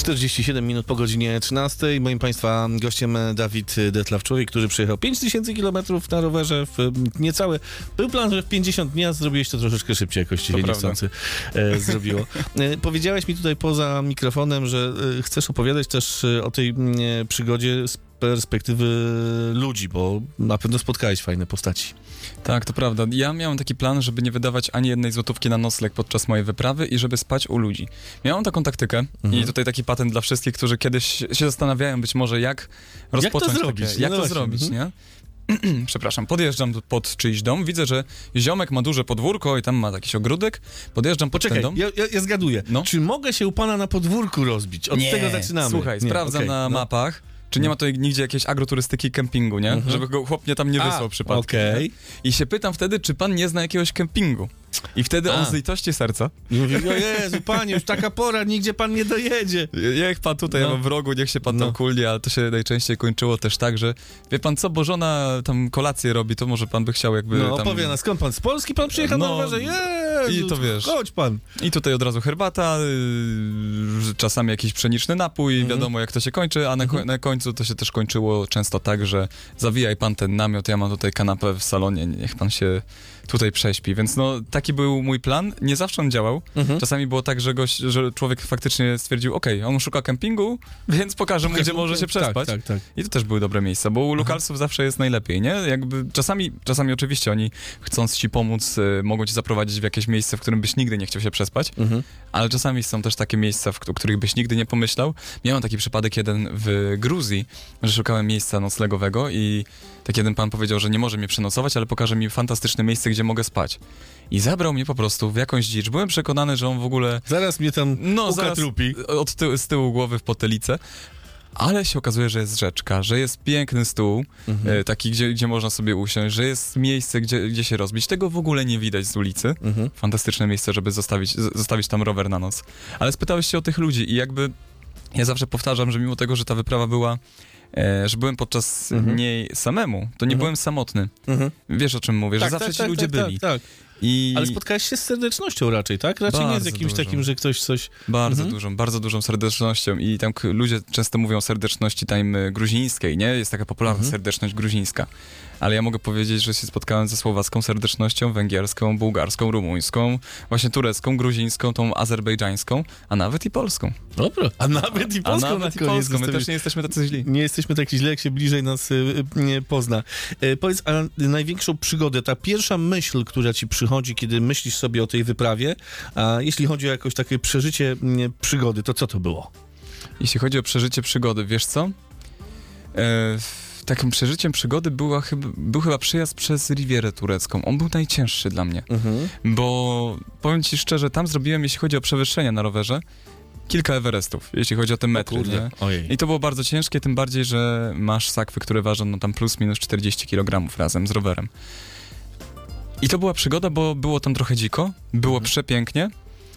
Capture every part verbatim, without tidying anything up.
czterdzieści siedem minut po godzinie trzynastej. Moim Państwa gościem Dawid Detlaw, człowiek, który przejechał pięć tysięcy kilometrów na rowerze w niecałe. Był plan, że w pięćdziesiąt dni, a zrobiłeś to troszeczkę szybciej, jakoś Ciebie niechcący e, zrobiło. E, powiedziałeś mi tutaj poza mikrofonem, że e, chcesz opowiadać też e, o tej e, przygodzie z perspektywy ludzi, bo na pewno spotkałeś fajne postaci. Tak, to prawda. Ja miałem taki plan, żeby nie wydawać ani jednej złotówki na nocleg podczas mojej wyprawy i żeby spać u ludzi. Miałem taką taktykę mhm. i tutaj taki patent dla wszystkich, którzy kiedyś się zastanawiają być może jak rozpocząć jak to zrobić, takie, jak no to zrobić, mhm. nie? Przepraszam, podjeżdżam pod czyjś dom, widzę, że ziomek ma duże podwórko i tam ma jakiś ogródek, podjeżdżam pod Poczekaj, ten dom. ja, ja, ja zgaduję. No? Czy mogę się u pana na podwórku rozbić? Od nie, tego zaczynamy. Słuchaj, nie, sprawdzam okay, na no. mapach, czy nie ma tutaj nigdzie jakiejś agroturystyki kempingu, nie? Mhm. Żeby go chłop mnie tam nie wysłał A, przypadkiem. Okay. I się pytam wtedy, czy pan nie zna jakiegoś kempingu. I wtedy A. on z litości serca. I mówi, o Jezu, panie, już taka pora, nigdzie pan nie dojedzie. Niech pan tutaj, no. ja mam w rogu, niech się pan no. tam kulnie, ale to się najczęściej kończyło też tak, że wie pan co, bo żona tam kolację robi, to może pan by chciał jakby No tam... opowie nas, skąd pan? Z Polski pan przyjechał no, na rowerze? Jezu, i to wiesz. Chodź pan. I tutaj od razu herbata, yy, czasami jakiś pszeniczny napój, mhm. wiadomo jak to się kończy, a na, mhm. na końcu to się też kończyło często tak, że zawijaj pan ten namiot, ja mam tutaj kanapę w salonie, niech pan się tutaj prześpi, więc no taki był mój plan, nie zawsze on działał, mhm. czasami było tak, że, gość, że człowiek faktycznie stwierdził, okej, okay, on szuka kempingu, więc pokażę mu, gdzie może się przespać. Tak, tak, tak. I to też były dobre miejsca, bo u lokalsów Aha. zawsze jest najlepiej, nie? Jakby czasami, czasami oczywiście oni chcąc ci pomóc, y, mogą ci zaprowadzić w jakieś miejsce, w którym byś nigdy nie chciał się przespać, mhm. ale czasami są też takie miejsca, w, o których byś nigdy nie pomyślał. Miałem taki przypadek jeden w Gruzji, że szukałem miejsca noclegowego i tak jeden pan powiedział, że nie może mnie przenocować, ale pokaże mi fantastyczne miejsce, gdzie mogę spać. I zabrał mnie po prostu w jakąś dzicz. Byłem przekonany, że on w ogóle... Zaraz mnie tam no, ukatrupi. Od ty- z tyłu głowy w potylicę. Ale się okazuje, że jest rzeczka, że jest piękny stół, mhm. e, taki, gdzie, gdzie można sobie usiąść, że jest miejsce, gdzie, gdzie się rozbić. Tego w ogóle nie widać z ulicy. Mhm. Fantastyczne miejsce, żeby zostawić, z- zostawić tam rower na noc. Ale spytałeś się o tych ludzi i jakby ja zawsze powtarzam, że mimo tego, że ta wyprawa była E, że byłem podczas mhm. niej samemu, to nie mhm. byłem samotny. Mhm. Wiesz, o czym mówię, tak, że zawsze tak, ci tak, ludzie tak, byli. Tak, tak. I... Ale spotkałeś się z serdecznością raczej, tak? Raczej bardzo nie z jakimś dużą. takim, że ktoś coś... Bardzo mhm. dużą, bardzo dużą serdecznością i tam k- ludzie często mówią o serdeczności tam gruzińskiej, nie? Jest taka popularna mhm. serdeczność gruzińska. Ale ja mogę powiedzieć, że się spotkałem ze słowacką serdecznością, węgierską, bułgarską, rumuńską, właśnie turecką, gruzińską, tą azerbejdżańską, a nawet i polską. Dobra, a nawet i polską. A nawet i polską, my też nie jesteśmy tacy źli. Nie jesteśmy taki źle, jak się bliżej nas y, nie pozna. E, powiedz, a największą przygodę, ta pierwsza myśl, która ci przychodzi, kiedy myślisz sobie o tej wyprawie, a jeśli chodzi o jakoś takie przeżycie nie, przygody, to co to było? Jeśli chodzi o przeżycie przygody, wiesz co? E, Takim przeżyciem przygody była chyba, był chyba przejazd przez Rivierę Turecką. On był najcięższy dla mnie, mhm. bo powiem ci szczerze, tam zrobiłem, jeśli chodzi o przewyższenia na rowerze, kilka Everestów, jeśli chodzi o te metry. Nie? I to było bardzo ciężkie, tym bardziej, że masz sakwy, które ważą no, tam plus minus czterdzieści kilogramów razem z rowerem. I to była przygoda, bo było tam trochę dziko, było mhm. przepięknie.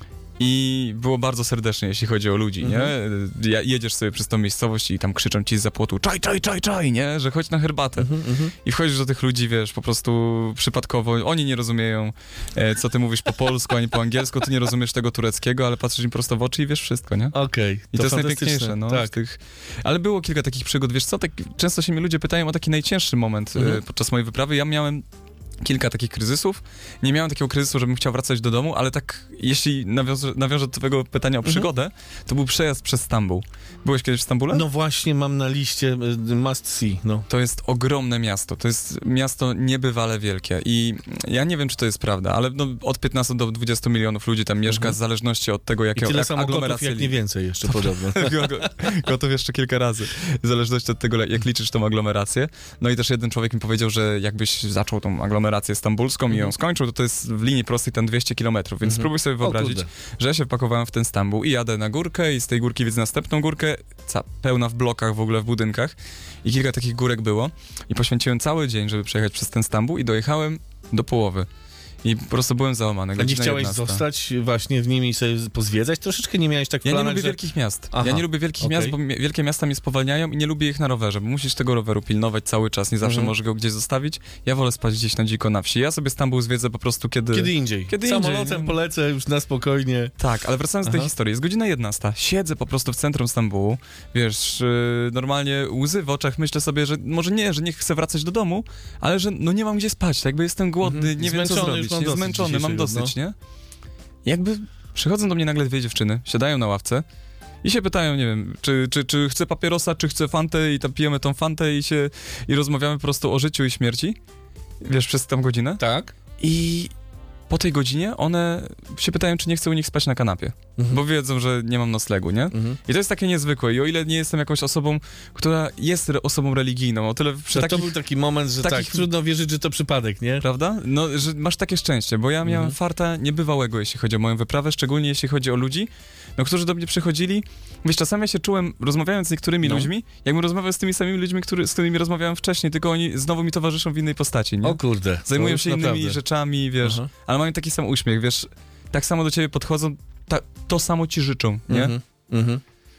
I było bardzo serdecznie, jeśli chodzi o ludzi, mhm. nie? Jedziesz sobie przez tą miejscowość i tam krzyczą ci zza płotu czaj, czaj, czaj, czaj, nie? Że chodź na herbatę. Mhm, I wchodzisz do tych ludzi, wiesz, po prostu przypadkowo. Oni nie rozumieją, e, co ty mówisz po polsku, ani po angielsku. Ty nie rozumiesz tego tureckiego, ale patrzysz im prosto w oczy i wiesz wszystko, nie? Okej. Okay, I to, to jest najpiękniejsze, no. Tak. Tych... Ale było kilka takich przygód, wiesz co? Tak, często się mnie ludzie pytają o taki najcięższy moment mhm. e, podczas mojej wyprawy. Ja miałem kilka takich kryzysów. Nie miałem takiego kryzysu, żebym chciał wracać do domu, ale tak, jeśli nawiążę, nawiążę do twojego pytania o przygodę, mhm. to był przejazd przez Stambuł. Byłeś kiedyś w Stambule? No właśnie, mam na liście must see. No. To jest ogromne miasto. To jest miasto niebywale wielkie i ja nie wiem, czy to jest prawda, ale no, od piętnastu do dwudziestu milionów ludzi tam mieszka, mhm. w zależności od tego, jakie I tyle samo gotów, jak nie więcej jeszcze to podobno. Gotów jeszcze kilka razy, w zależności od tego, jak liczysz tą aglomerację. No i też jeden człowiek mi powiedział, że jakbyś zaczął tą aglomerację stambulską mm-hmm. i ją skończył, to to jest w linii prostej tam dwieście kilometrów, więc mm-hmm. spróbuj sobie wyobrazić, że ja się wpakowałem w ten Stambuł i jadę na górkę i z tej górki widzę następną górkę, ca- pełna w blokach w ogóle, w budynkach i kilka takich górek było i poświęciłem cały dzień, żeby przejechać przez ten Stambuł i dojechałem do połowy. I po prostu byłem załamany. A nie Godzina chciałeś jedenasta. zostać właśnie w nim i sobie pozwiedzać? Troszeczkę nie miałeś tak w Ja nie planach, lubię że... wielkich miast. Aha, Ja nie lubię wielkich okej. miast, bo mi- wielkie miasta mnie spowalniają i nie lubię ich na rowerze, bo musisz tego roweru pilnować cały czas, nie zawsze Mhm. możesz go gdzieś zostawić. Ja wolę spać gdzieś na dziko na wsi. Ja sobie Stambuł zwiedzę po prostu kiedy... Kiedy indziej. Kiedy indziej, Samolotem nie? polecę już na spokojnie. Tak, ale wracając do tej Aha. historii, jest godzina jedenasta, siedzę po prostu w centrum Stambułu, wiesz, yy, normalnie łzy w oczach, myślę sobie, że może nie, że nie chcę wracać do domu, ale że no nie mam gdzie spać, tak jakby jestem głodny, Mhm. nie wiem co Zmęczony, już zrobić, mam nie, dosyć zmęczony, mam dzisiejszego, dosyć, nie? Jakby przychodzą do mnie nagle dwie dziewczyny, siadają na ławce i się pytają, nie wiem, czy, czy, czy chcę papierosa, czy chcę fantę i tam pijemy tą fantę i się, i rozmawiamy po prostu o życiu i śmierci, wiesz, przez tą godzinę. Tak? I po tej godzinie one się pytają, czy nie chcę u nich spać na kanapie, Mhm. bo wiedzą, że nie mam noclegu, nie? Mhm. I to jest takie niezwykłe. I o ile nie jestem jakąś osobą, która jest re- osobą religijną, o tyle przy To, takich... to był taki moment, że takich- tak, trudno wierzyć, że to przypadek, nie? Prawda? No, że masz takie szczęście, bo ja miałem Mhm. farta niebywałego, jeśli chodzi o moją wyprawę, szczególnie jeśli chodzi o ludzi, no, którzy do mnie przychodzili. Wiesz, czasami ja się czułem, rozmawiając z niektórymi No. ludźmi, jakbym rozmawiał z tymi samymi ludźmi, który, z którymi rozmawiałem wcześniej, tylko oni znowu mi towarzyszą w innej postaci, nie? O kurde. to Zajmują już się innymi naprawdę. rzeczami, wiesz, Aha. ale mają taki sam uśmiech, wiesz, tak samo do ciebie podchodzą, ta, to samo ci życzą, nie? Mhm. Mhm.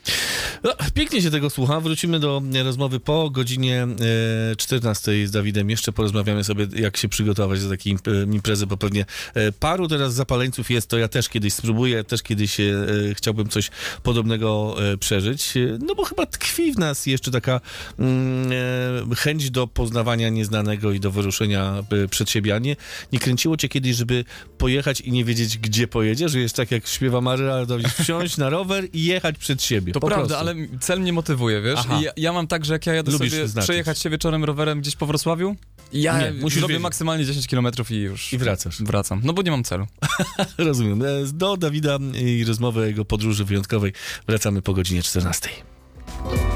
No, pięknie się tego słucha. Wrócimy do e, rozmowy po godzinie e, czternastej z Dawidem. Jeszcze porozmawiamy sobie, jak się przygotować do takiej imp- imprezy, bo pewnie e, paru teraz zapaleńców jest, to ja też kiedyś spróbuję, też kiedyś e, chciałbym coś podobnego e, przeżyć. E, no bo chyba tkwi w nas jeszcze taka mm, e, chęć do poznawania nieznanego i do wyruszenia e, przed siebie. A nie, nie kręciło cię kiedyś, żeby pojechać i nie wiedzieć, gdzie pojedziesz? Że jest tak, jak śpiewa Maryla Rodowicz, wsiąść na rower i jechać przed siebie. To po prawda, prostu. ale cel mnie motywuje, wiesz? Aha. I ja, ja mam tak, że jak ja jadę Lubisz sobie wyznaczyć. przejechać się wieczorem rowerem gdzieś po Wrocławiu, ja Nie, musisz zrobię wiedzieć. maksymalnie dziesięć kilometrów i już I wracasz. wracam. No bo nie mam celu. Rozumiem. E, Do Dawida i rozmowy o jego podróży wyjątkowej wracamy po godzinie czternastej.